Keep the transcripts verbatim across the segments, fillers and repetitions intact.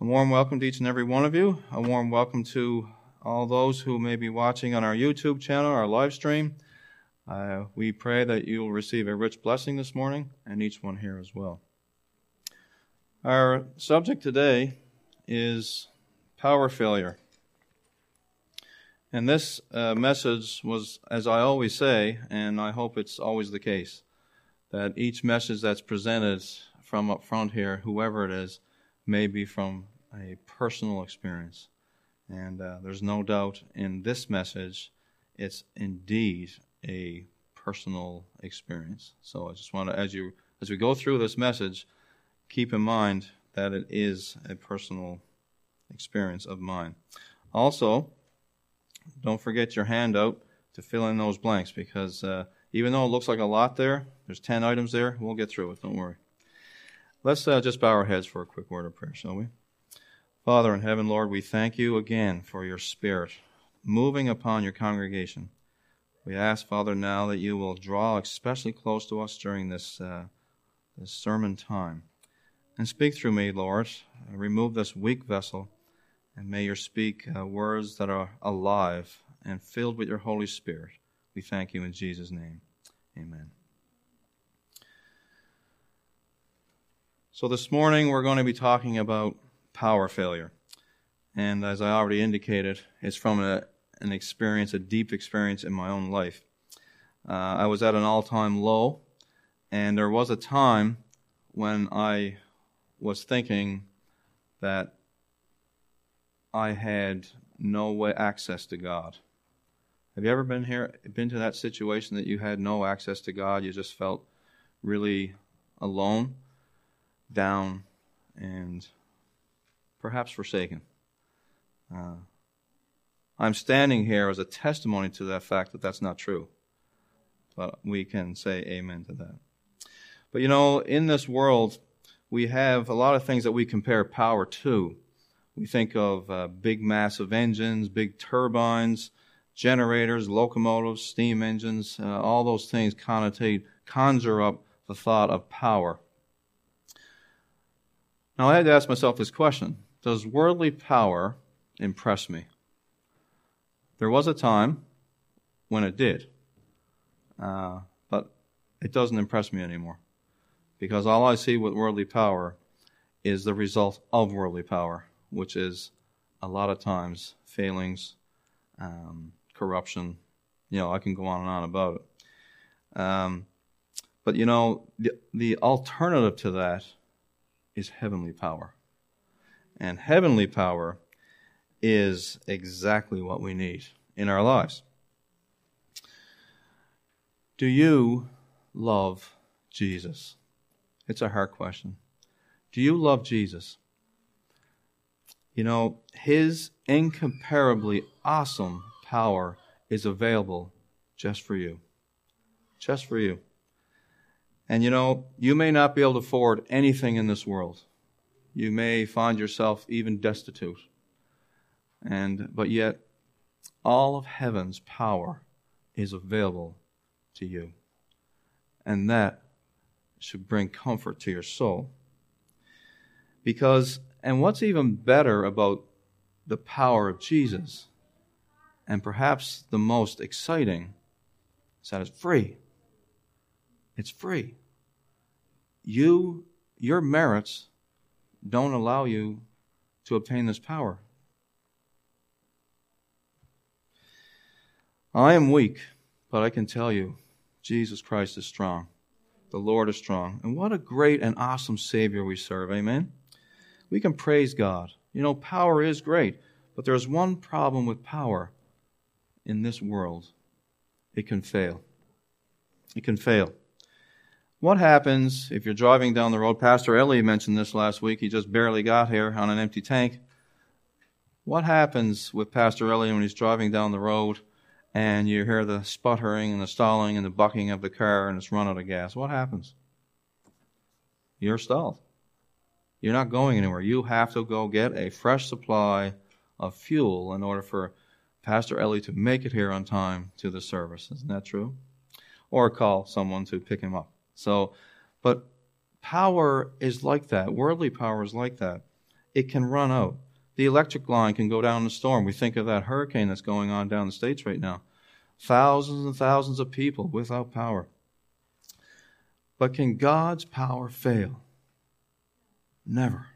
warm welcome to each and every one of you. A warm welcome to all those who may be watching on our YouTube channel, our live stream. Uh, we pray that you will receive a rich blessing this morning, and each one here as well. Our subject today is power failure. And this uh, message was, as I always say, and I hope it's always the case, that each message that's presented from up front here, whoever it is, may be from a personal experience. And uh, there's no doubt in this message, it's indeed a personal experience. So I just want to, as you as we go through this message, keep in mind that it is a personal experience of mine. Also, don't forget your handout to fill in those blanks, because uh, even though it looks like a lot there, there's ten items there, we'll get through it, don't worry. Let's uh, just bow our heads for a quick word of prayer, shall we? Father in heaven, Lord, we thank you again for your Spirit moving upon your congregation. We ask, Father, now that you will draw especially close to us during this, uh, this sermon time. And speak through me, Lord. Remove this weak vessel, and may you speak uh, words that are alive and filled with your Holy Spirit. We thank you in Jesus' name. Amen. So this morning we're going to be talking about power failure. And as I already indicated, it's from a, an experience, a deep experience in my own life. Uh, I was at an all-time low, and there was a time when I was thinking that I had no way access to God. Have you ever been here, been to that situation that you had no access to God? You just felt really alone, down, and perhaps forsaken. Uh, I'm standing here as a testimony to that fact that that's not true. But we can say amen to that. But you know, in this world, we have a lot of things that we compare power to. We think of uh, big, massive engines, big turbines, generators, locomotives, steam engines. Uh, all those things connotate, conjure up the thought of power. Now, I had to ask myself this question. Does worldly power impress me? There was a time when it did, uh, but it doesn't impress me anymore, because all I see with worldly power is the result of worldly power, which is a lot of times failings, um, corruption. You know, I can go on and on about it. Um, but, you know, the, the alternative to that is heavenly power. And heavenly power is exactly what we need in our lives. Do you love Jesus? It's a hard question. Do you love Jesus? You know, his incomparably awesome power is available just for you. Just for you. And you know, you may not be able to afford anything in this world. You may find yourself even destitute. And but yet, all of heaven's power is available to you. And that should bring comfort to your soul. Because, and what's even better about the power of Jesus, and perhaps the most exciting, is that it's free. It's free. You, your merits don't allow you to obtain this power. I am weak, but I can tell you, Jesus Christ is strong. The Lord is strong. And what a great and awesome Savior we serve. Amen? We can praise God. You know, power is great, but there's one problem with power in this world. It can fail. It can fail. What happens if you're driving down the road? Pastor Ellie mentioned this last week. He just barely got here on an empty tank. What happens with Pastor Ellie when he's driving down the road and you hear the sputtering and the stalling and the bucking of the car and it's run out of gas? What happens? You're stalled. You're not going anywhere. You have to go get a fresh supply of fuel in order for Pastor Ellie to make it here on time to the service. Isn't that true? Or call someone to pick him up. So, but power is like that. Worldly power is like that. it can run out. The electric line can go down in the storm. We think of that hurricane that's going on down the States right now. Thousands and thousands of people without power. But can God's power fail? Never.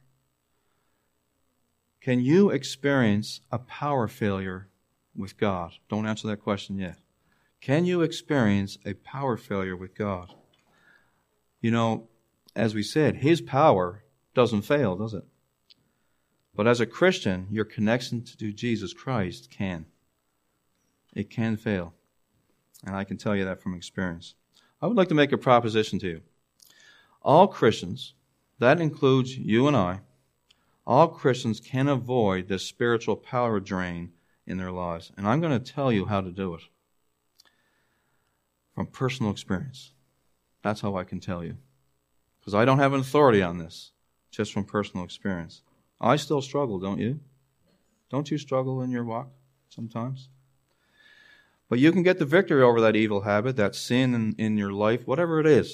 Can you experience a power failure with God? Don't answer that question yet. Can you experience a power failure with God? You know, as we said, His power doesn't fail, does it? But as a Christian, your connection to Jesus Christ can. It can fail. And I can tell you that from experience. I would like to make a proposition to you. All Christians, that includes you and I, all Christians can avoid this spiritual power drain in their lives. And I'm going to tell you how to do it. From personal experience. That's how I can tell you. Because I don't have an authority on this. Just from personal experience. I still struggle, don't you? Don't you struggle in your walk sometimes? But you can get the victory over that evil habit, that sin in, in your life, whatever it is.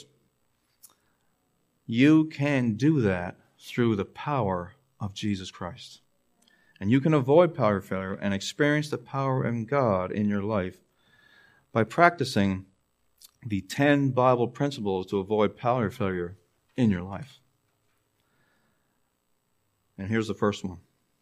You can do that through the power of Jesus Christ. And you can avoid power failure and experience the power of God in your life by practicing the ten Bible principles to avoid power failure in your life. And here's the first one.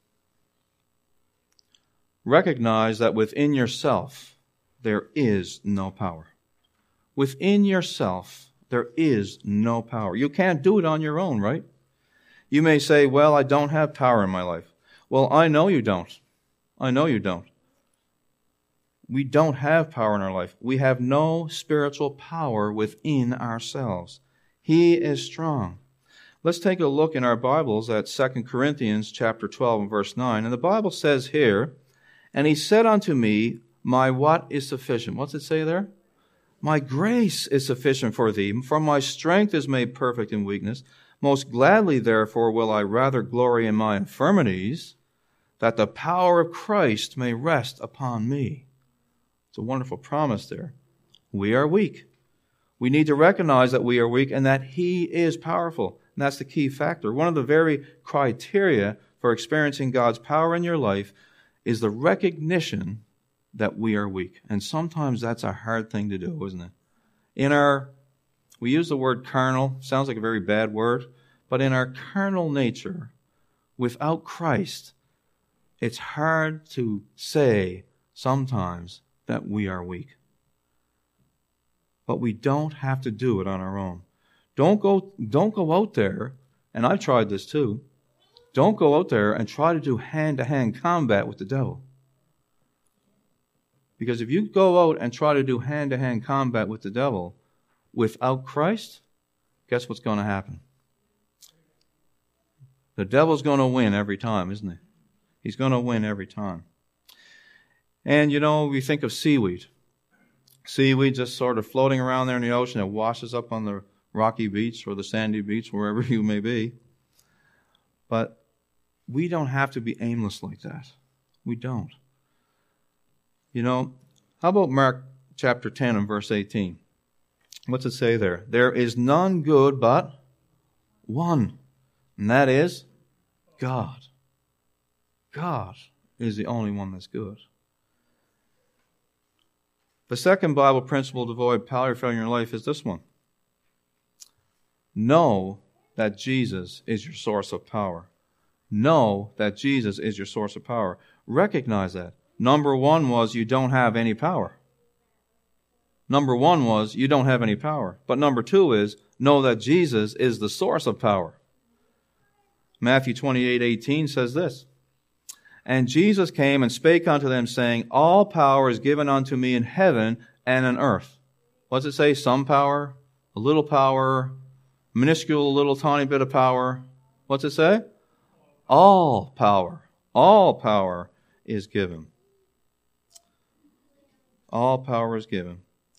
Recognize that within yourself there is no power. Within yourself there is no power. You can't do it on your own, right? You may say, well, I don't have power in my life. Well, I know you don't. I know you don't. We don't have power in our life. We have no spiritual power within ourselves. He is strong. Let's take a look in our Bibles at Second Corinthians chapter twelve and verse nine. And the Bible says here, and he said unto me, my what is sufficient? What's it say there? My grace is sufficient for thee, for my strength is made perfect in weakness. Most gladly, therefore, will I rather glory in my infirmities, that the power of Christ may rest upon me. It's a wonderful promise there. We are weak. We need to recognize that we are weak and that He is powerful. And that's the key factor. One of the very criteria for experiencing God's power in your life is the recognition that we are weak. And sometimes that's a hard thing to do, isn't it? In our, we use the word carnal, sounds like a very bad word, but in our carnal nature, without Christ, it's hard to say sometimes that we are weak. But we don't have to do it on our own. Don't go, don't go out there, and I've tried this too, don't go out there and try to do hand-to-hand combat with the devil. Because if you go out and try to do hand-to-hand combat with the devil without Christ, guess what's going to happen? The devil's going to win every time, isn't he? He's going to win every time. And, you know, we think of seaweed. Seaweed just sort of floating around there in the ocean. It washes up on the rocky beach or the sandy beach, wherever you may be. But we don't have to be aimless like that. We don't. You know, how about Mark chapter ten and verse eighteen? What's it say there? There is none good but one, and that is God. God is the only one that's good. The second Bible principle to avoid power failure in your life is this one. Know that Jesus is your source of power. Know that Jesus is your source of power. Recognize that. Number one was you don't have any power. Number one was you don't have any power. But number two is know that Jesus is the source of power. Matthew twenty-eight eighteen says this. And Jesus came and spake unto them, saying, all power is given unto me in heaven and in earth. What does it say? Some power, a little power, minuscule little tiny bit of power. What's it say? All power. All power is given. All power is given.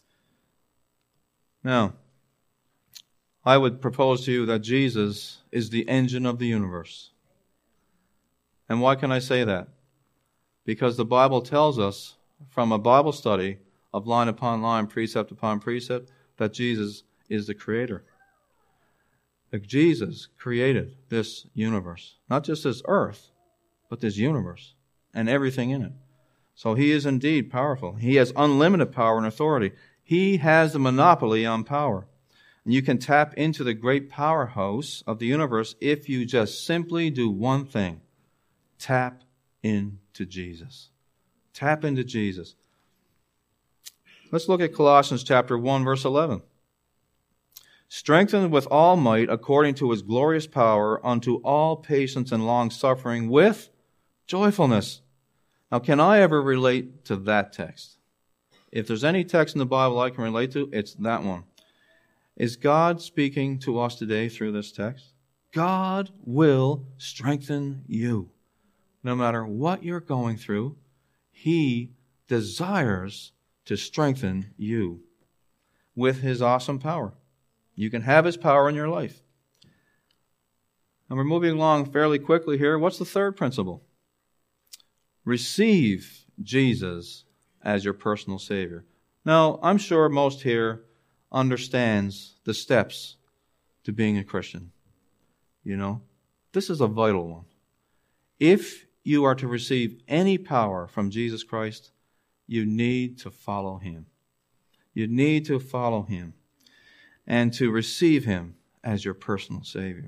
Now, I would propose to you that Jesus is the engine of the universe. And why can I say that? Because the Bible tells us from a Bible study of line upon line, precept upon precept, that Jesus is the creator. that Jesus created this universe. Not just this earth, but this universe and everything in it. So he is indeed powerful. He has unlimited power and authority. He has the monopoly on power. And you can tap into the great powerhouse of the universe if you just simply do one thing. Tap into Jesus. Tap into Jesus. Let's look at Colossians chapter one, verse eleven. Strengthened with all might according to his glorious power unto all patience and long-suffering with joyfulness. Now, can I ever relate to that text? If there's any text in the Bible I can relate to, it's that one. Is God speaking to us today through this text? God will strengthen you. No matter what you're going through, he desires to strengthen you with his awesome power. You can have his power in your life. And we're moving along fairly quickly here. What's the third principle? Receive Jesus as your personal Savior. Now, I'm sure most here understands the steps to being a Christian. You know, this is a vital one. If you are to receive any power from Jesus Christ, you need to follow him. You need to follow him and to receive him as your personal Savior.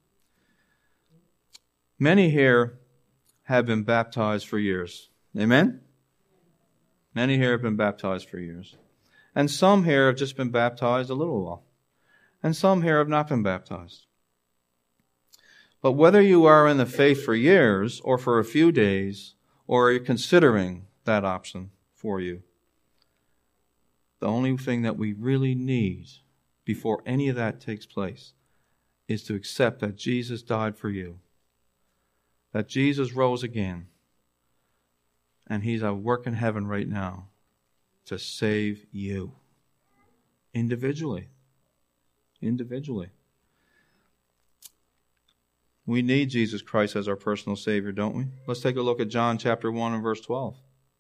Many here have been baptized for years. Amen? Many here have been baptized for years. And some here have just been baptized a little while. And some here have not been baptized. But whether you are in the faith for years or for a few days, or you're considering that option for you, the only thing that we really need before any of that takes place is to accept that Jesus died for you, that Jesus rose again, and he's at work in heaven right now to save you individually. Individually. We need Jesus Christ as our personal Savior, don't we? Let's take a look at John chapter one and verse twelve.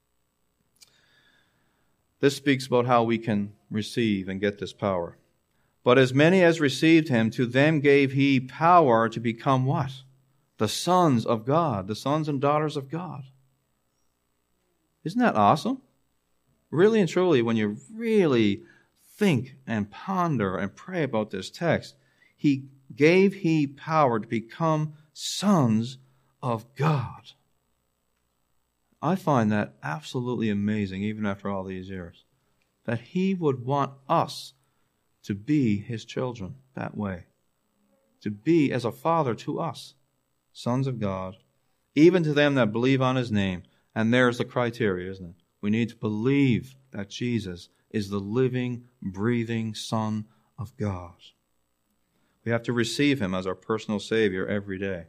This speaks about how we can receive and get this power. But as many as received him, to them gave he power to become what? The sons of God, the sons and daughters of God. Isn't that awesome? Really and truly, when you really think and ponder and pray about this text, he gave he power to become sons of God. I find that absolutely amazing, even after all these years, that he would want us to be his children that way, to be as a father to us, sons of God, even to them that believe on his name. And there's the criteria, isn't it? We need to believe that Jesus is the living, breathing Son of God. We have to receive him as our personal Savior every day.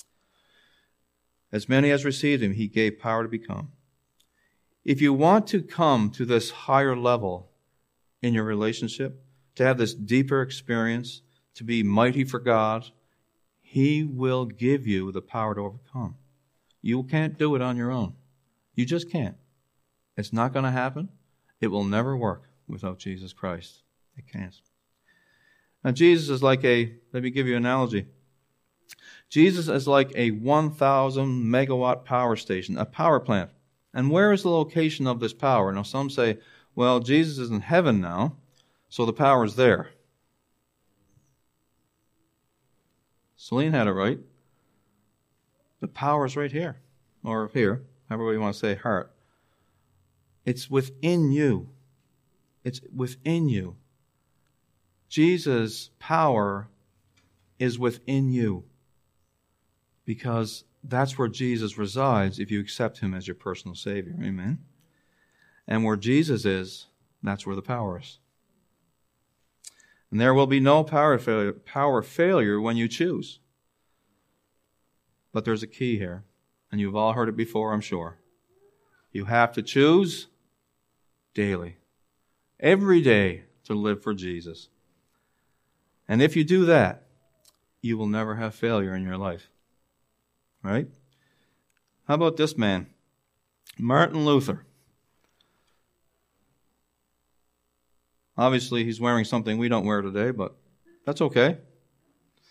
As many as received him, he gave power to become. If you want to come to this higher level in your relationship, to have this deeper experience, to be mighty for God, he will give you the power to overcome. You can't do it on your own. You just can't. It's not going to happen. It will never work without Jesus Christ. It can't. Now, Jesus is like a, let me give you an analogy. Jesus is like a one thousand megawatt power station, a power plant. And where is the location of this power? Now, some say, well, Jesus is in heaven now, so the power is there. Celine had it right. The power is right here, or here, however you want to say heart. It's within you. It's within you. Jesus' power is within you because that's where Jesus resides if you accept him as your personal Savior. Amen? And where Jesus is, that's where the power is. And there will be no power failure, power failure when you choose. But there's a key here, and you've all heard it before, I'm sure. You have to choose daily, every day, to live for Jesus. And if you do that, you will never have failure in your life. Right? How about this man? Martin Luther. Obviously, he's wearing something we don't wear today, but that's okay.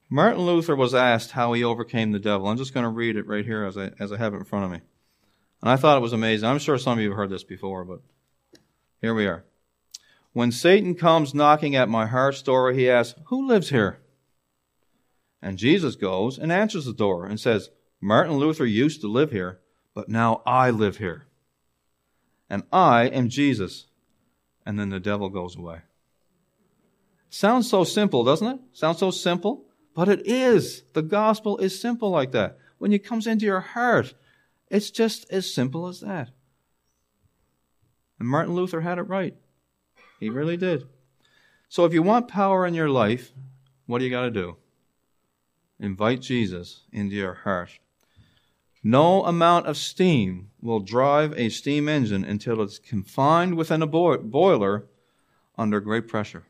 Martin Luther was asked how he overcame the devil. I'm just going to read it right here as I, as I have it in front of me. And I thought it was amazing. I'm sure some of you have heard this before, but here we are. When Satan comes knocking at my heart's door, he asks, who lives here? And Jesus goes and answers the door and says, Martin Luther used to live here, but now I live here. And I am Jesus. And then the devil goes away. Sounds so simple, doesn't it? Sounds so simple. But it is. The gospel is simple like that. When it comes into your heart, it's just as simple as that. And Martin Luther had it right. He really did. So if you want power in your life, what do you got to do? Invite Jesus into your heart. No amount of steam will drive a steam engine until it's confined within a bo- boiler under great pressure.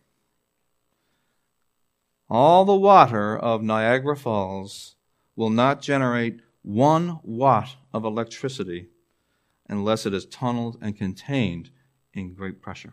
All the water of Niagara Falls will not generate one watt of electricity unless it is tunneled and contained in great pressure.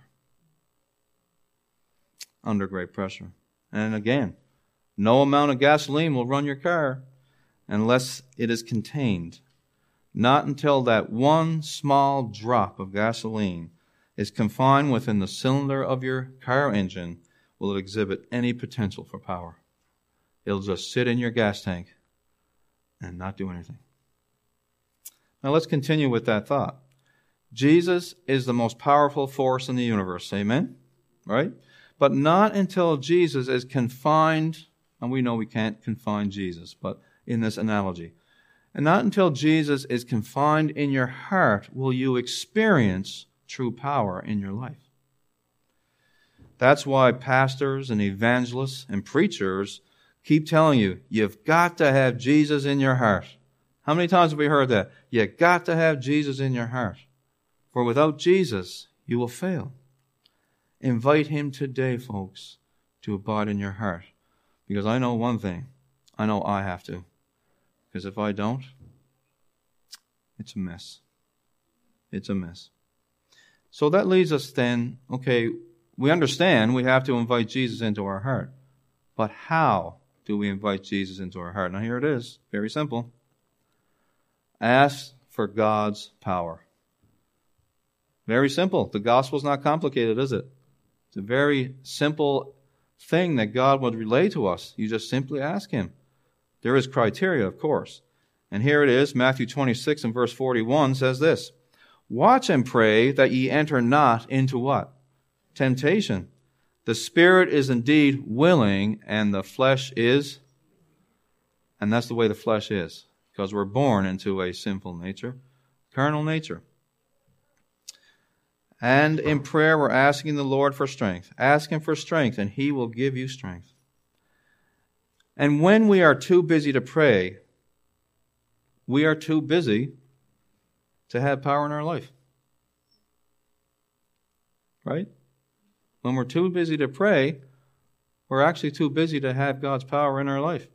Under great pressure. And again, no amount of gasoline will run your car unless it is contained. Not until that one small drop of gasoline is confined within the cylinder of your car engine will it exhibit any potential for power. It'll just sit in your gas tank and not do anything. Now let's continue with that thought. Jesus is the most powerful force in the universe. Amen? Right? But not until Jesus is confined, and we know we can't confine Jesus, but in this analogy, and not until Jesus is confined in your heart will you experience true power in your life. That's why pastors and evangelists and preachers keep telling you, you've got to have Jesus in your heart. How many times have we heard that? You've got to have Jesus in your heart. For without Jesus, you will fail. Invite him today, folks, to abide in your heart. Because I know one thing. I know I have to. Because if I don't, it's a mess. It's a mess. So that leads us then, okay, we understand we have to invite Jesus into our heart. But how do we invite Jesus into our heart? Now here it is. Very simple. Ask for God's power. Very simple. The gospel's not complicated, is it? It's a very simple thing that God would relay to us. You just simply ask him. There is criteria, of course. And here it is, Matthew twenty-six and verse forty-one says this. Watch and pray that ye enter not into what? Temptation. The spirit is indeed willing, and the flesh is, and that's the way the flesh is, because we're born into a sinful nature, carnal nature. And in prayer, we're asking the Lord for strength. Ask him for strength, and he will give you strength. And when we are too busy to pray, we are too busy to have power in our life. Right? When we're too busy to pray, we're actually too busy to have God's power in our life.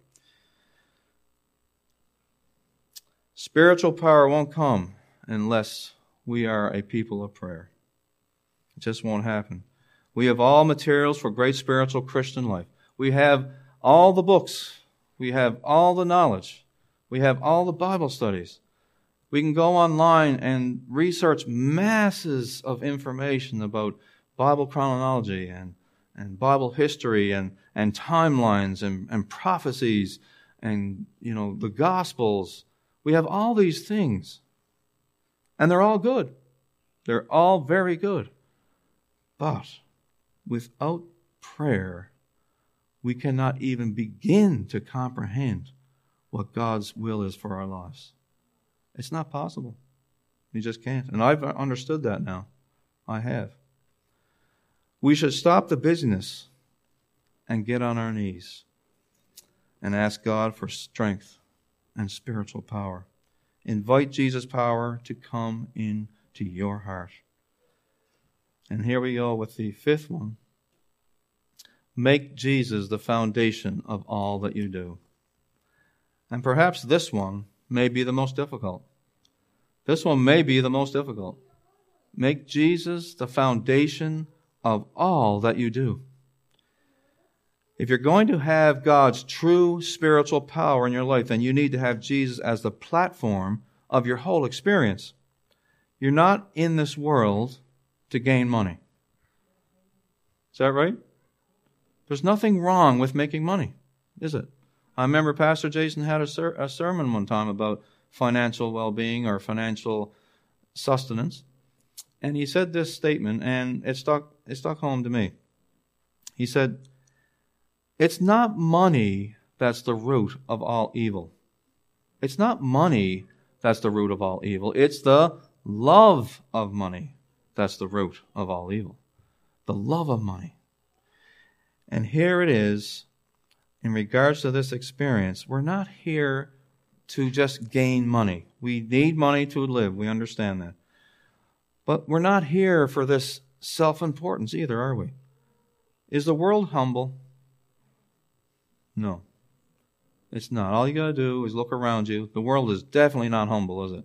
Spiritual power won't come unless we are a people of prayer. It just won't happen. We have all materials for great spiritual Christian life. We have all the books. We have all the knowledge. We have all the Bible studies. We can go online and research masses of information about Bible chronology and, and Bible history and, and timelines and, and prophecies and, you know, the Gospels. We have all these things. And they're all good. They're all very good. But without prayer, we cannot even begin to comprehend what God's will is for our lives. It's not possible. We just can't. And I've understood that now. I have. We should stop the busyness and get on our knees and ask God for strength and spiritual power. Invite Jesus' power to come into your heart. And here we go with the fifth one. Make Jesus the foundation of all that you do. And perhaps this one may be the most difficult. This one may be the most difficult. Make Jesus the foundation of all that you do. If you're going to have God's true spiritual power in your life, then you need to have Jesus as the platform of your whole experience. You're not in this world to gain money. Is that right? There's nothing wrong with making money, is it? I remember Pastor Jason had a, ser- a sermon one time about financial well-being or financial sustenance. And he said this statement, and it stuck, it stuck home to me. He said, it's not money that's the root of all evil. It's not money that's the root of all evil. It's the love of money that's the root of all evil. The love of money. And here it is, in regards to this experience, we're not here to just gain money. We need money to live. We understand that. But we're not here for this self-importance either, are we? Is the world humble? No. It's not. All you got to do is look around you. The world is definitely not humble, is it?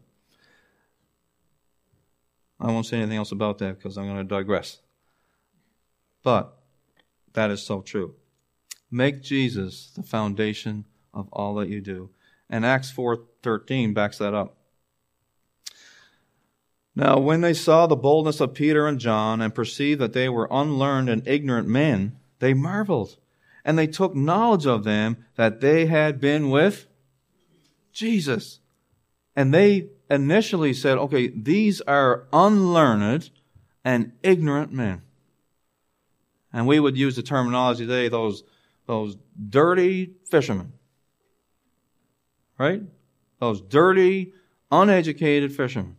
I won't say anything else about that because I'm going to digress. But that is so true. Make Jesus the foundation of all that you do. And Acts four thirteen backs that up. Now, when they saw the boldness of Peter and John and perceived that they were unlearned and ignorant men, they marveled. And they took knowledge of them that they had been with Jesus. And they initially said, okay, these are unlearned and ignorant men. And we would use the terminology today, those, those dirty fishermen. Right? Those dirty, uneducated fishermen.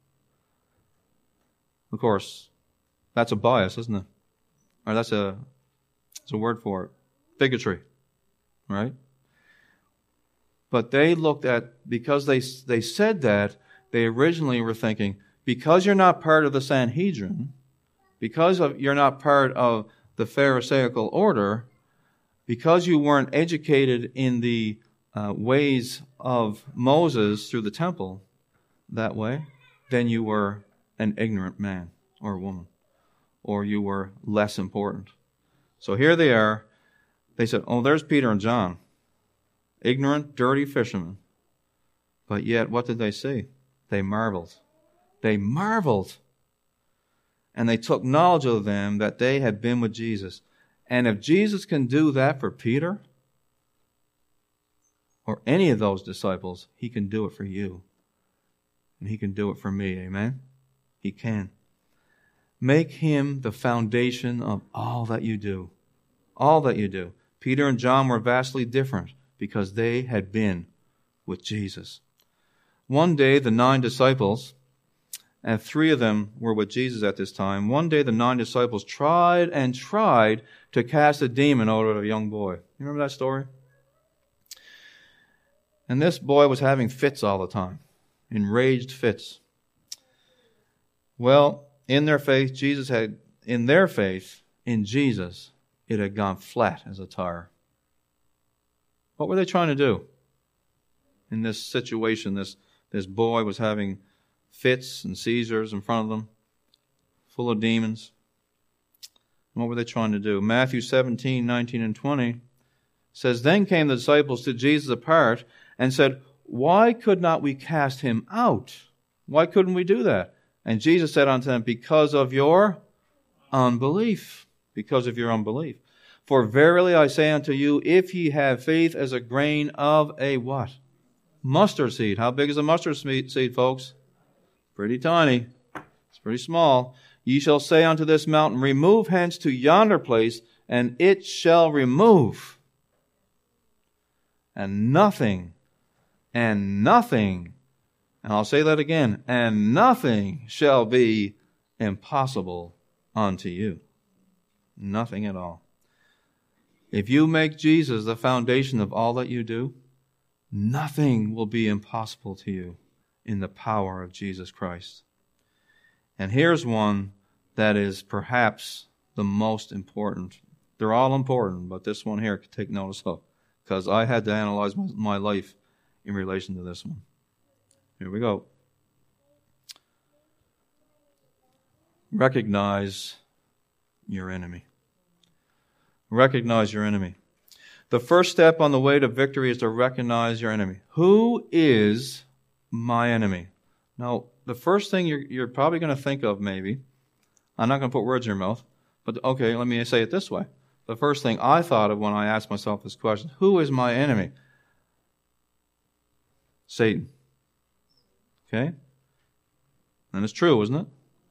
Of course, that's a bias, isn't it? Or that's a, that's a word for it. Bigotry. Right? But they looked at, because they, they said that, they originally were thinking, because you're not part of the Sanhedrin, because of, you're not part of the Pharisaical order, because you weren't educated in the uh, ways of Moses through the temple that way, then you were an ignorant man or woman, or you were less important. So here they are. They said, oh, there's Peter and John, ignorant, dirty fishermen. But yet, what did they see? They marveled. They marveled. And they took knowledge of them that they had been with Jesus. And if Jesus can do that for Peter or any of those disciples, he can do it for you. And he can do it for me. Amen? He can. Make him the foundation of all that you do. All that you do. Peter and John were vastly different because they had been with Jesus. One day, the nine disciples, and three of them were with Jesus at this time, one day the nine disciples tried and tried to cast a demon out of a young boy. You remember that story? And this boy was having fits all the time, enraged fits. Well, in their faith, Jesus had, in their faith, in Jesus, it had gone flat as a tire. What were they trying to do? In this situation, this, this boy was having fits and seizures in front of them, full of demons. What were they trying to do? Matthew seventeen, nineteen, and twenty says, Then came the disciples to Jesus apart and said, Why could not we cast him out? Why couldn't we do that? And Jesus said unto them, Because of your unbelief. Because of your unbelief. For verily I say unto you, if ye have faith as a grain of a what? Mustard seed. How big is a mustard seed, folks? Pretty tiny. It's pretty small. Ye shall say unto this mountain, Remove hence to yonder place, and it shall remove. And nothing, and nothing, and I'll say that again, and nothing shall be impossible unto you. Nothing at all. If you make Jesus the foundation of all that you do, nothing will be impossible to you in the power of Jesus Christ. And here's one that is perhaps the most important. They're all important, but this one here, take notice of, because I had to analyze my, my life in relation to this one. Here we go. Recognize your enemy. Recognize your enemy. The first step on the way to victory is to recognize your enemy. Who is my enemy? Now, the first thing you're, you're probably going to think of, maybe, I'm not going to put words in your mouth, but okay, let me say it this way. The first thing I thought of when I asked myself this question, who is my enemy? Satan. Okay? And it's true, isn't it?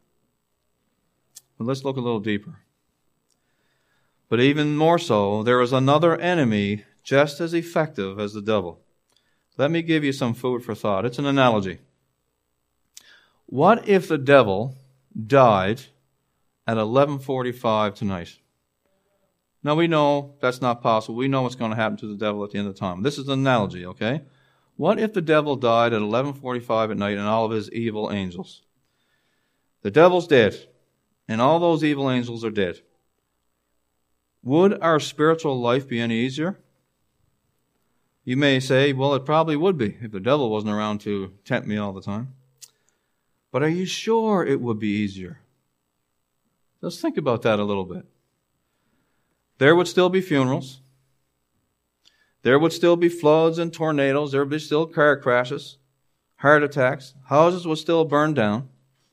But let's look a little deeper. But even more so, there is another enemy just as effective as the devil. Let me give you some food for thought. It's an analogy. What if the devil died at eleven forty-five tonight? Now we know that's not possible. We know what's going to happen to the devil at the end of time. This is an analogy, okay? What if the devil died at eleven forty-five at night and all of his evil angels? The devil's dead, and all those evil angels are dead. Would our spiritual life be any easier? You may say, well, it probably would be if the devil wasn't around to tempt me all the time. But are you sure it would be easier? Let's think about that a little bit. There would still be funerals. There would still be floods and tornadoes. There would be still car crashes, heart attacks. Houses would still burn down.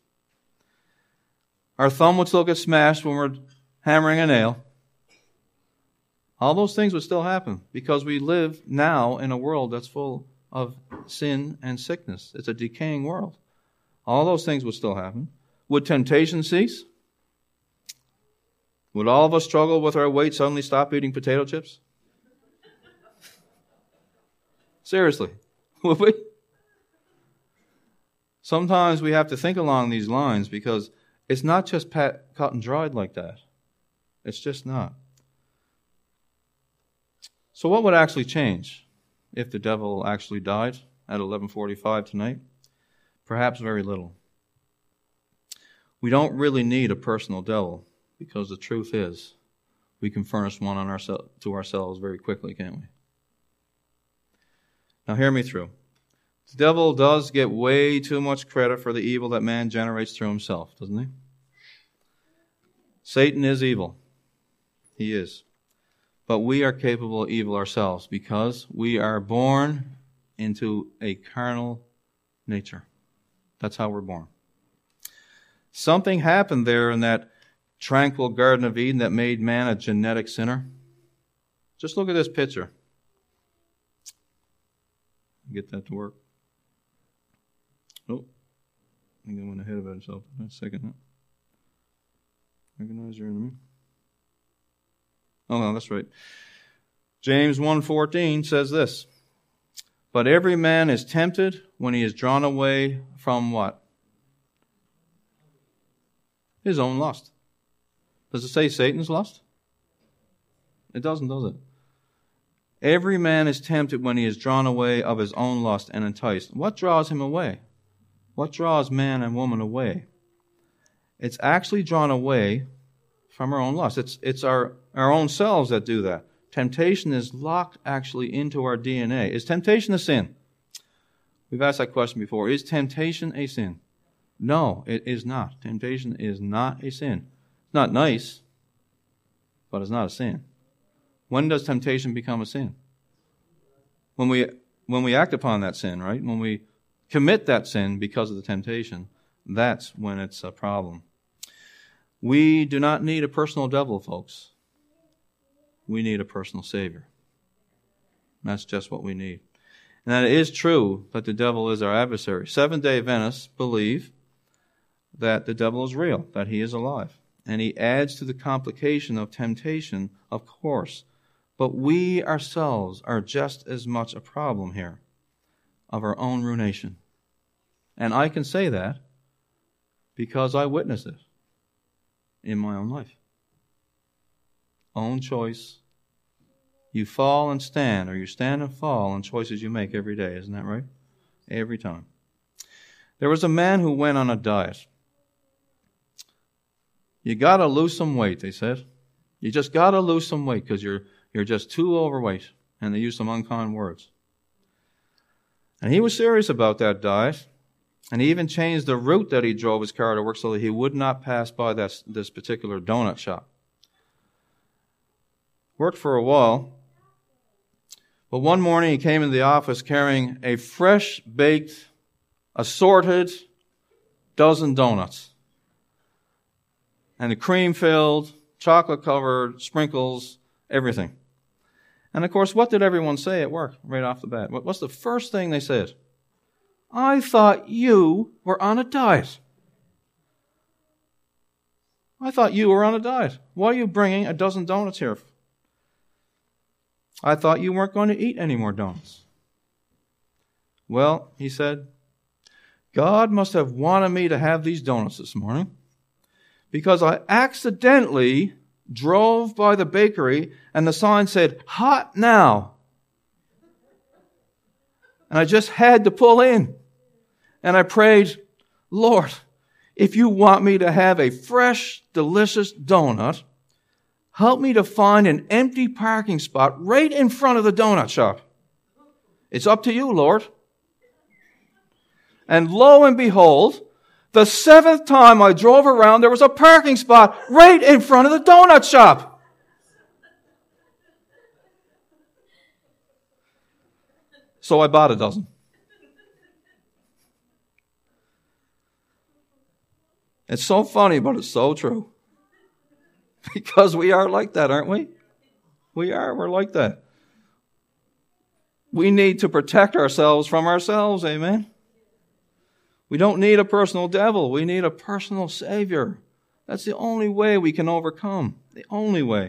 Our thumb would still get smashed when we're hammering a nail. All those things would still happen because we live now in a world that's full of sin and sickness. It's a decaying world. All those things would still happen. Would temptation cease? Would all of us struggle with our weight suddenly stop eating potato chips? Seriously, would we? Sometimes we have to think along these lines because it's not just pat, cut and dried like that. It's just not. So what would actually change if the devil actually died at eleven forty-five tonight? Perhaps very little. We don't really need a personal devil because the truth is we can furnish one on ourse- to ourselves very quickly, can't we? Now hear me through. The devil does get way too much credit for the evil that man generates through himself, doesn't he? Satan is evil. He is. But we are capable of evil ourselves because we are born into a carnal nature. That's how we're born. Something happened there in that tranquil Garden of Eden that made man a genetic sinner. Just look at this picture. Get that to work. Nope. I think I went ahead of myself. Wait a second. Recognize your enemy. Oh, no, that's right. James one fourteen says this. But every man is tempted when he is drawn away from what? His own lust. Does it say Satan's lust? It doesn't, does it? Every man is tempted when he is drawn away of his own lust and enticed. What draws him away? What draws man and woman away? It's actually drawn away from our own lust. It's it's our, our own selves that do that. Temptation is locked actually into our D N A. Is temptation a sin? We've asked that question before. Is temptation a sin? No, it is not. Temptation is not a sin. It's not nice, but it's not a sin. When does temptation become a sin? When we when we act upon that sin, right? When we commit that sin because of the temptation, that's when it's a problem. We do not need a personal devil, folks. We need a personal Savior. That's just what we need. And it is true that the devil is our adversary. Seventh-day Adventists believe that the devil is real, that he is alive. And he adds to the complication of temptation, of course. But we ourselves are just as much a problem here of our own ruination. And I can say that because I witnessed it in my own life. Own choice. You fall and stand, or you stand and fall on choices you make every day. Isn't that right? Every time. There was a man who went on a diet. You got to lose some weight, they said. You just got to lose some weight because you're you're just too overweight. And they used some unkind words. And he was serious about that diet. And he even changed the route that he drove his car to work so that he would not pass by this, this particular donut shop. Worked for a while. But one morning he came into the office carrying a fresh-baked, assorted dozen donuts. And the cream-filled, chocolate-covered, sprinkles, everything. And of course, what did everyone say at work right off the bat? What's the first thing they said? I thought you were on a diet. I thought you were on a diet. Why are you bringing a dozen donuts here? I thought you weren't going to eat any more donuts. Well, he said, God must have wanted me to have these donuts this morning because I accidentally drove by the bakery and the sign said, hot now. And I just had to pull in. And I prayed, Lord, if you want me to have a fresh, delicious donut, help me to find an empty parking spot right in front of the donut shop. It's up to you, Lord. And lo and behold, the seventh time I drove around, there was a parking spot right in front of the donut shop. So I bought a dozen. It's so funny, but it's so true. Because we are like that, aren't we? We are. We're like that. We need to protect ourselves from ourselves, amen? We don't need a personal devil. We need a personal Savior. That's the only way we can overcome. The only way.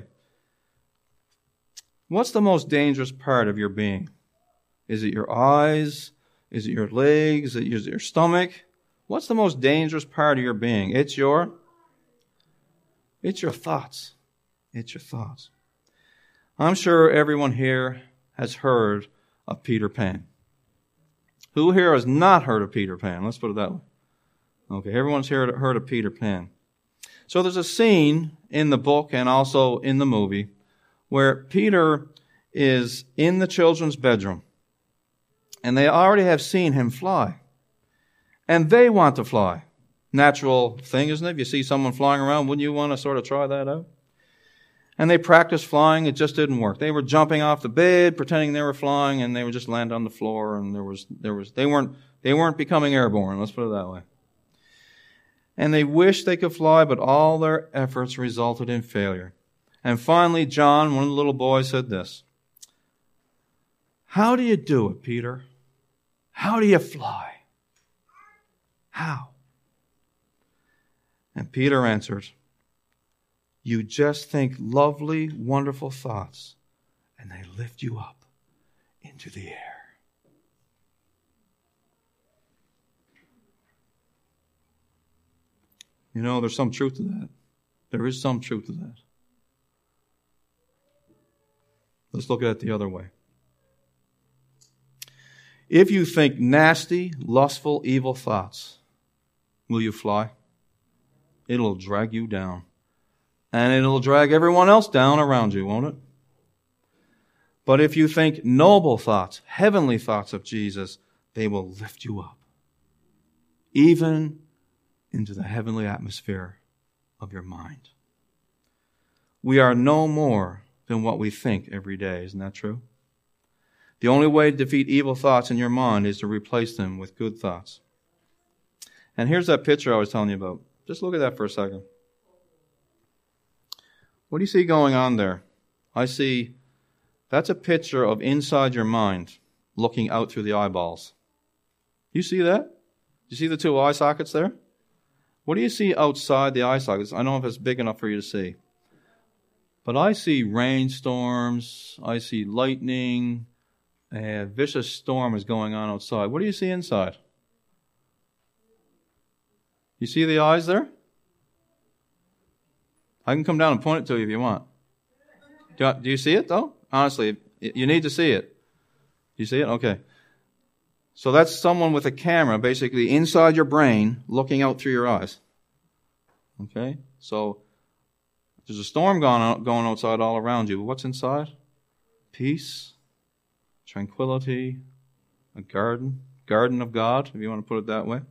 What's the most dangerous part of your being? Is it your eyes? Is it your legs? Is it your stomach? What's the most dangerous part of your being? It's your, it's your thoughts. It's your thoughts. I'm sure everyone here has heard of Peter Pan. Who here has not heard of Peter Pan? Let's put it that way. Okay, everyone's here heard of Peter Pan. So there's a scene in the book and also in the movie where Peter is in the children's bedroom. And they already have seen him fly. And they want to fly. Natural thing, isn't it? If you see someone flying around, wouldn't you want to sort of try that out? And they practiced flying. It just didn't work. They were jumping off the bed, pretending they were flying, and they would just land on the floor. And there was, there was, they weren't, they weren't becoming airborne. Let's put it that way. And they wished they could fly, but all their efforts resulted in failure. And finally, John, one of the little boys, said this: "How do you do it, Peter? How do you fly? How?" And Peter answered, "You just think lovely, wonderful thoughts, and they lift you up into the air." You know, there's some truth to that. There is some truth to that. Let's look at it the other way. If you think nasty, lustful, evil thoughts, will you fly? It'll drag you down. And it'll drag everyone else down around you, won't it? But if you think noble thoughts, heavenly thoughts of Jesus, they will lift you up, even into the heavenly atmosphere of your mind. We are no more than what we think every day. Isn't that true? The only way to defeat evil thoughts in your mind is to replace them with good thoughts. And here's that picture I was telling you about. Just look at that for a second. What do you see going on there? I see, that's a picture of inside your mind looking out through the eyeballs. You see that? You see the two eye sockets there? What do you see outside the eye sockets? I don't know if it's big enough for you to see. But I see rainstorms, I see lightning, a vicious storm is going on outside. What do you see inside? You see the eyes there? I can come down and point it to you if you want. Do you, do you see it, though? Honestly, you need to see it. Do you see it? Okay. So that's someone with a camera basically inside your brain looking out through your eyes. Okay? So there's a storm going on, going outside all around you. What's inside? Peace, tranquility, a garden, garden of God, if you want to put it that way.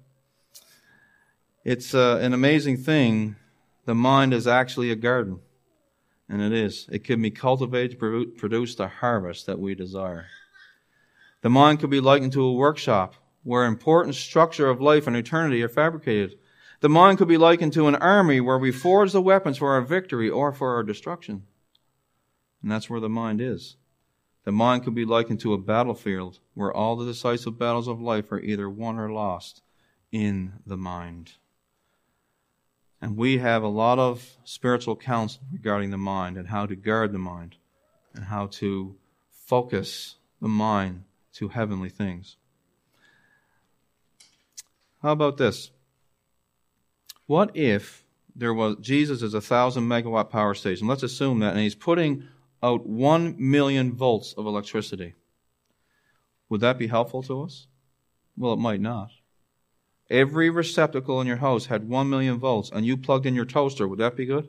It's uh, an amazing thing. The mind is actually a garden. And it is. It can be cultivated to produce the harvest that we desire. The mind could be likened to a workshop where important structure of life and eternity are fabricated. The mind could be likened to an army where we forge the weapons for our victory or for our destruction. And that's where the mind is. The mind could be likened to a battlefield where all the decisive battles of life are either won or lost in the mind. And we have a lot of spiritual counsel regarding the mind and how to guard the mind and how to focus the mind to heavenly things. How about this? What if there was, Jesus is a thousand megawatt power station. Let's assume that, and he's putting out one million volts of electricity. Would that be helpful to us? Well, it might not. Every receptacle in your house had one million volts, and you plugged in your toaster. Would that be good?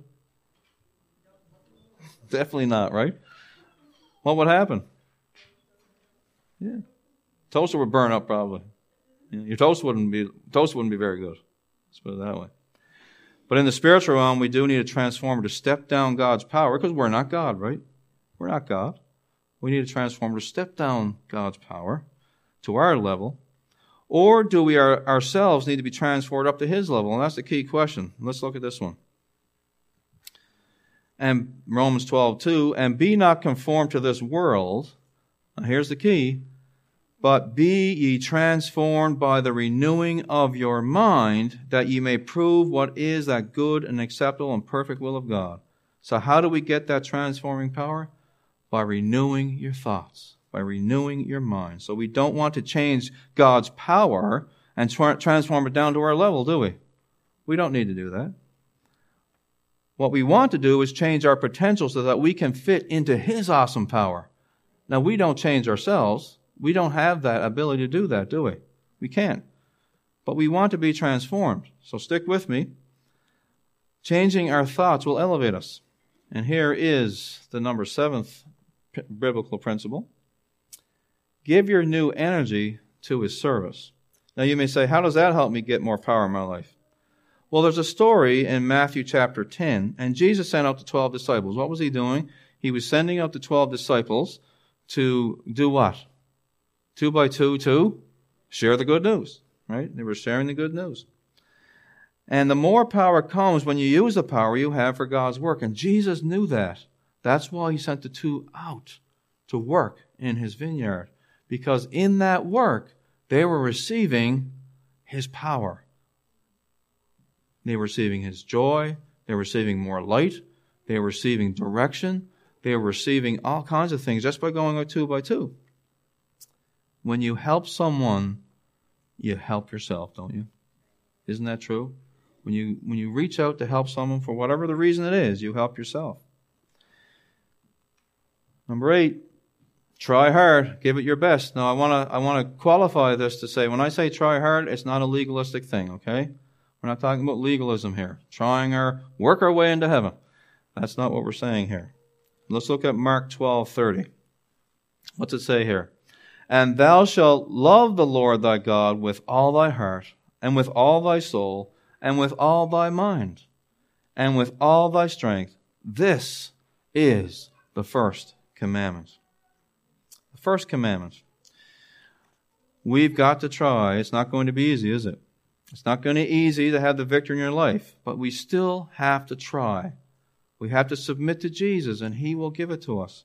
Definitely not, right? What would happen? Yeah, toaster would burn up probably. Your toast wouldn't be toast wouldn't be very good. Let's put it that way. But in the spiritual realm, we do need a transformer to step down God's power, because we're not God, right? We're not God. We need a transformer to step down God's power to our level. Or do we our, ourselves need to be transferred up to His level? And that's the key question. Let's look at this one. And Romans twelve two, and be not conformed to this world. Now here's the key. But be ye transformed by the renewing of your mind, that ye may prove what is that good and acceptable and perfect will of God. So how do we get that transforming power? By renewing your thoughts, by renewing your mind. So we don't want to change God's power and tra- transform it down to our level, do we? We don't need to do that. What we want to do is change our potential so that we can fit into His awesome power. Now, we don't change ourselves. We don't have that ability to do that, do we? We can't. But we want to be transformed. So stick with me. Changing our thoughts will elevate us. And here is the number seventh p- biblical principle. Give your new energy to His service. Now you may say, how does that help me get more power in my life? Well, there's a story in Matthew chapter ten, and Jesus sent out the twelve disciples. What was He doing? He was sending out the twelve disciples to do what? Two by two to share the good news, right? They were sharing the good news. And the more power comes when you use the power you have for God's work. And Jesus knew that. That's why He sent the two out to work in His vineyard. Because in that work, they were receiving His power. They were receiving His joy. They were receiving more light. They were receiving direction. They were receiving all kinds of things just by going out two by two. When you help someone, you help yourself, don't you? Isn't that true? When you when you reach out to help someone for whatever the reason it is, you help yourself. Number eight, try hard, give it your best. Now I want to I want to qualify this to say when I say try hard, it's not a legalistic thing, okay? We're not talking about legalism here. Trying our work our way into heaven. That's not what we're saying here. Let's look at Mark twelve thirty. What's it say here? And thou shalt love the Lord thy God with all thy heart, and with all thy soul, and with all thy mind, and with all thy strength. This is the first commandment. The first commandment. We've got to try. It's not going to be easy, is it? It's not going to be easy to have the victory in your life, but we still have to try. We have to submit to Jesus, and He will give it to us.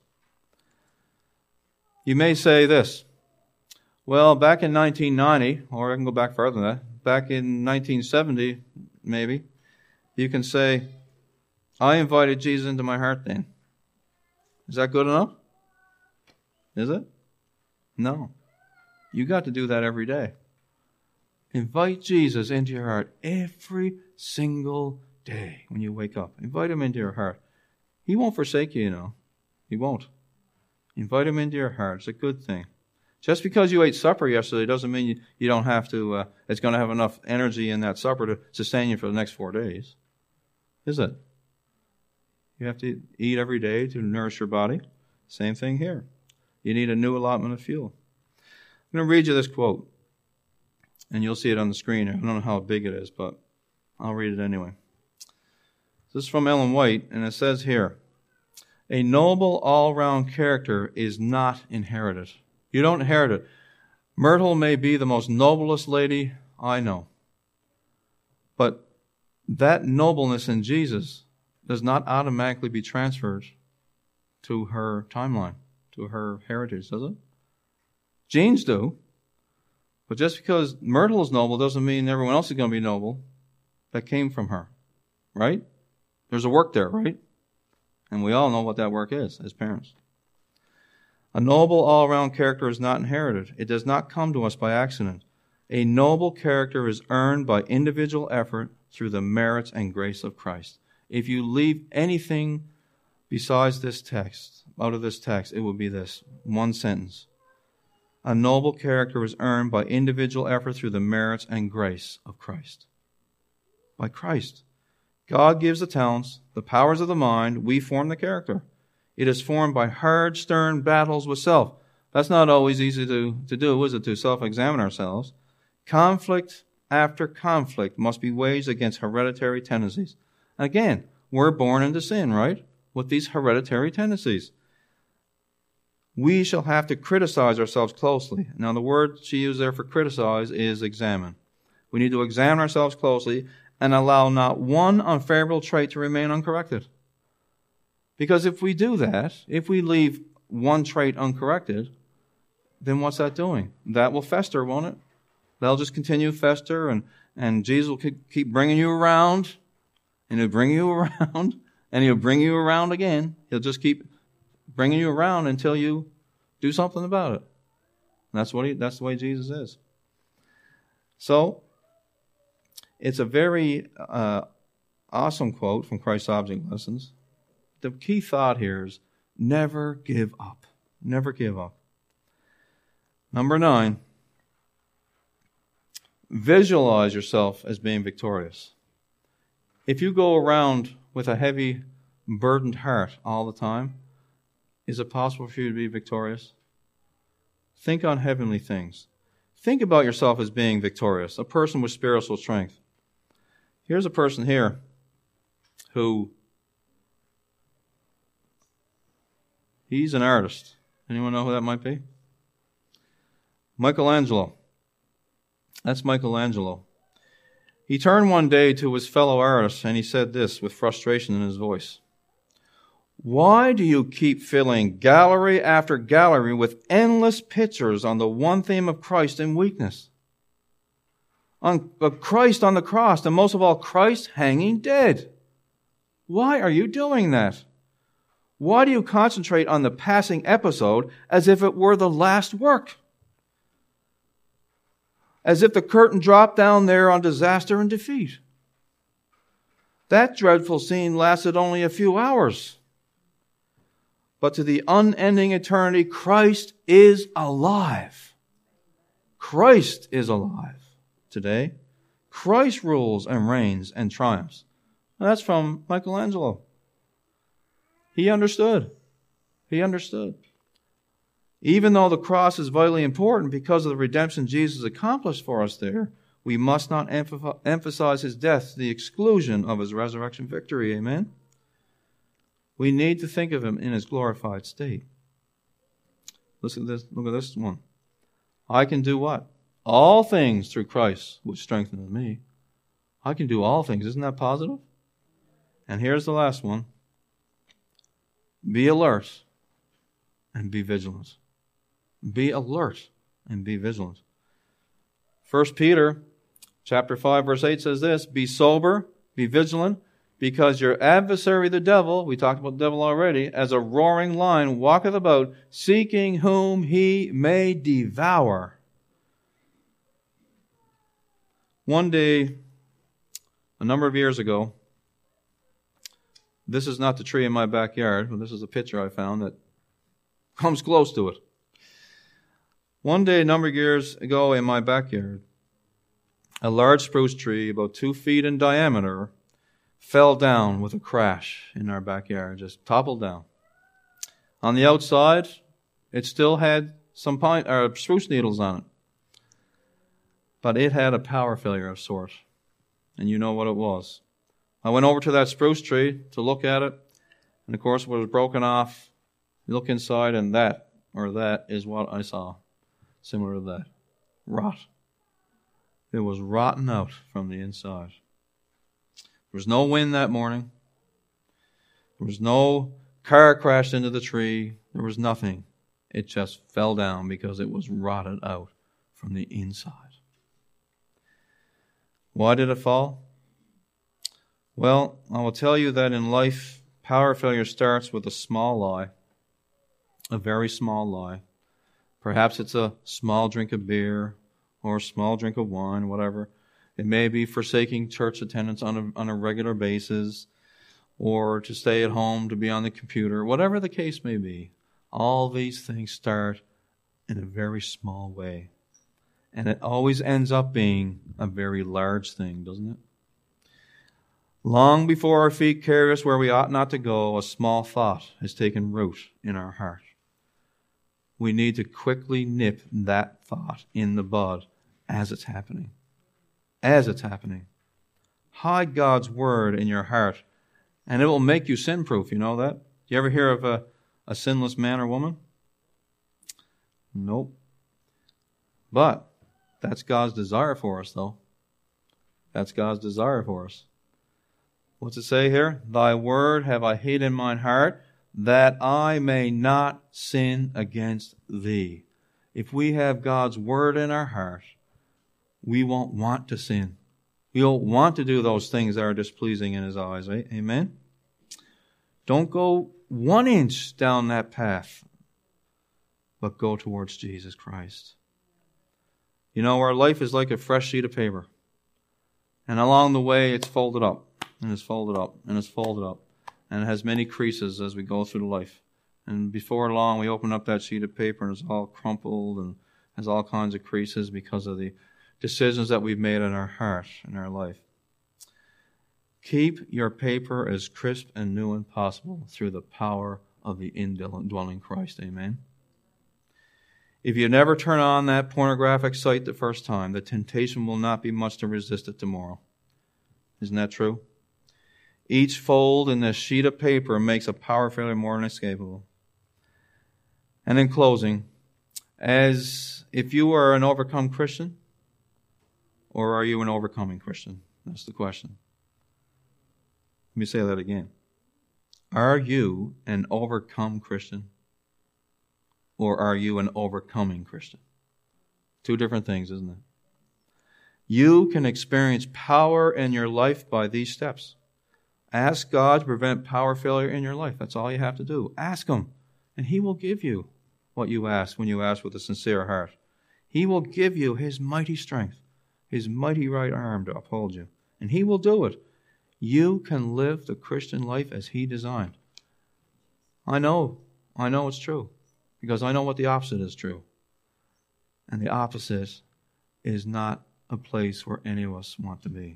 You may say this. Well, back in nineteen ninety, or I can go back further than that, back in nineteen seventy, maybe, you can say, I invited Jesus into my heart then. Is that good enough? Is it? No. You got to do that every day. Invite Jesus into your heart every single day when you wake up. Invite Him into your heart. He won't forsake you, you know. He won't. Invite Him into your heart. It's a good thing. Just because you ate supper yesterday doesn't mean you, you don't have to, uh, it's going to have enough energy in that supper to sustain you for the next four days. Is it? You have to eat every day to nourish your body. Same thing here. You need a new allotment of fuel. I'm going to read you this quote. And you'll see it on the screen. I don't know how big it is, but I'll read it anyway. This is from Ellen White, and it says here, A noble all-round character is not inherited. You don't inherit it. Myrtle may be the most noblest lady I know. But that nobleness in Jesus does not automatically be transferred to her timeline, to her heritage, does it? Genes do. But just because Myrtle is noble doesn't mean everyone else is going to be noble that came from her. Right? There's a work there, right? And we all know what that work is as parents. A noble all-around character is not inherited. It does not come to us by accident. A noble character is earned by individual effort through the merits and grace of Christ. If you leave anything besides this text, out of this text, it will be this, one sentence. A noble character is earned by individual effort through the merits and grace of Christ. By Christ. God gives the talents, the powers of the mind, we form the character. It is formed by hard, stern battles with self. That's not always easy to, to do, is it, to self-examine ourselves? Conflict after conflict must be waged against hereditary tendencies. Again, we're born into sin, right? With these hereditary tendencies. We shall have to criticize ourselves closely. Now, the word she used there for criticize is examine. We need to examine ourselves closely and allow not one unfavorable trait to remain uncorrected. Because if we do that, if we leave one trait uncorrected, then what's that doing? That will fester, won't it? That'll just continue to fester, and, and Jesus will keep bringing you around, and he'll bring you around, and he'll bring you around again. He'll just keep bringing you around until you do something about it. And that's what he, that's the way Jesus is. So, it's a very uh, awesome quote from Christ's Object Lessons. The key thought here is never give up. Never give up. Number nine, visualize yourself as being victorious. If you go around with a heavy, burdened heart all the time, is it possible for you to be victorious? Think on heavenly things. Think about yourself as being victorious, a person with spiritual strength. Here's a person here who, he's an artist. Anyone know who that might be? Michelangelo. That's Michelangelo. He turned one day to his fellow artists and he said this with frustration in his voice. Why do you keep filling gallery after gallery with endless pictures on the one theme of Christ and weakness? On of Christ on the cross, and most of all, Christ hanging dead. Why are you doing that? Why do you concentrate on the passing episode as if it were the last work? As if the curtain dropped down there on disaster and defeat. That dreadful scene lasted only a few hours. But to the unending eternity, Christ is alive. Christ is alive today. Christ rules and reigns and triumphs. And that's from Michelangelo. He understood. He understood. Even though the cross is vitally important because of the redemption Jesus accomplished for us there, we must not emphasize his death to the exclusion of his resurrection victory. Amen? We need to think of him in his glorified state. Listen to this. Look at this one. I can do what? All things through Christ, which strengtheneth me. I can do all things. Isn't that positive? And here's the last one. Be alert and be vigilant. Be alert and be vigilant. First Peter chapter five, verse eight says this, be sober, be vigilant, because your adversary the devil, we talked about the devil already, as a roaring lion walketh about, seeking whom he may devour. One day, a number of years ago, this is not the tree in my backyard, but this is a picture I found that comes close to it. One day, a number of years ago in my backyard, a large spruce tree, about two feet in diameter, fell down with a crash in our backyard, just toppled down. On the outside, it still had some pine, or spruce needles on it. But it had a power failure of sorts. And you know what it was. I went over to that spruce tree to look at it, And of course, what was broken off, you look inside, and that, or that, is what I saw. Similar to that. Rot. It was rotten out from the inside. There was no wind that morning. There was no car crashed into the tree. There was nothing. It just fell down because it was rotted out from the inside. Why did it fall? Well, I will tell you that in life, power failure starts with a small lie, a very small lie. Perhaps it's a small drink of beer or a small drink of wine, whatever. It may be forsaking church attendance on a, on a regular basis, or to stay at home, to be on the computer, whatever the case may be. All these things start in a very small way. And it always ends up being a very large thing, doesn't it? Long before our feet carry us where we ought not to go, a small thought has taken root in our heart. We need to quickly nip that thought in the bud as it's happening. As it's happening. Hide God's word in your heart, and it will make you sin-proof. You know that? Do you ever hear of a, a sinless man or woman? Nope. But that's God's desire for us, though. That's God's desire for us. What's it say here? Thy word have I hid in mine heart, that I may not sin against thee. If we have God's word in our heart, we won't want to sin. We won't want to do those things that are displeasing in His eyes. Eh? Amen? Don't go one inch down that path, but go towards Jesus Christ. You know, our life is like a fresh sheet of paper. And along the way, it's folded up, and it's folded up, and it's folded up. And it has many creases as we go through life. And before long, we open up that sheet of paper, and it's all crumpled and has all kinds of creases because of the decisions that we've made in our heart, in our life. Keep your paper as crisp and new as possible through the power of the indwelling Christ. Amen. If you never turn on that pornographic site the first time, the temptation will not be much to resist it tomorrow. Isn't that true? Each fold in this sheet of paper makes a power failure more inescapable. And in closing, as if you are an overcome Christian, or are you an overcoming Christian? That's the question. Let me say that again. Are you an overcome Christian? Or are you an overcoming Christian? Two different things, isn't it? You can experience power in your life by these steps. Ask God to prevent power failure in your life. That's all you have to do. Ask Him, and He will give you what you ask when you ask with a sincere heart. He will give you His mighty strength, His mighty right arm to uphold you, and He will do it. You can live the Christian life as He designed. I know, I know it's true, because I know what the opposite is true. And the opposite is not a place where any of us want to be.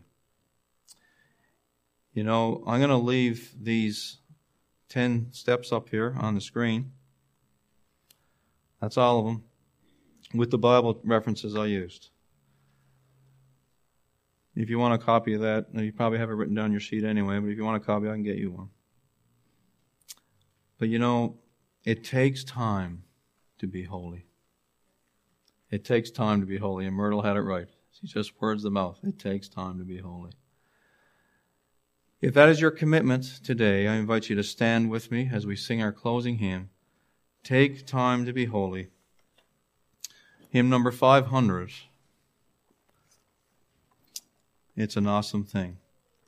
You know, I'm going to leave these ten steps up here on the screen. That's all of them, with the Bible references I used. If you want a copy of that, you probably have it written down your sheet anyway, but if you want a copy, I can get you one. But you know, it takes time to be holy. It takes time to be holy, and Myrtle had it right. She just words the mouth. It takes time to be holy. If that is your commitment today, I invite you to stand with me as we sing our closing hymn, Take Time to Be Holy. Hymn number five hundred. It's an awesome thing.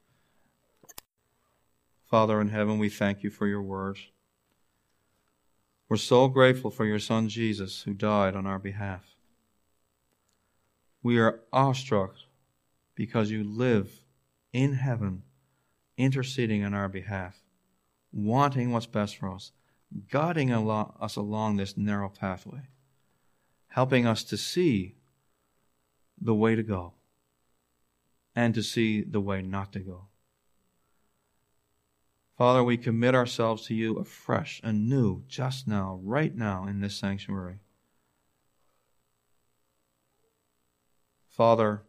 Father in heaven, we thank you for your word. We're so grateful for your Son Jesus, who died on our behalf. We are awestruck because you live in heaven, interceding on our behalf, wanting what's best for us, guiding us along this narrow pathway, helping us to see the way to go and to see the way not to go. Father, we commit ourselves to you afresh, anew, just now, right now in this sanctuary. Father,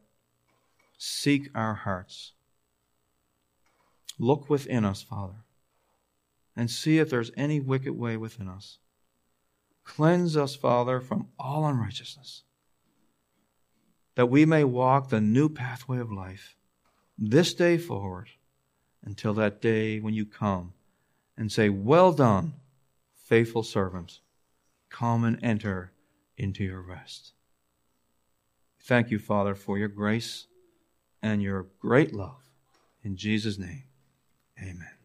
seek our hearts. Look within us, Father, and see if there's any wicked way within us. Cleanse us, Father, from all unrighteousness, that we may walk the new pathway of life this day forward until that day when you come and say, "Well done, faithful servant. Come and enter into your rest." Thank you, Father, for your grace and your great love. In Jesus' name, amen.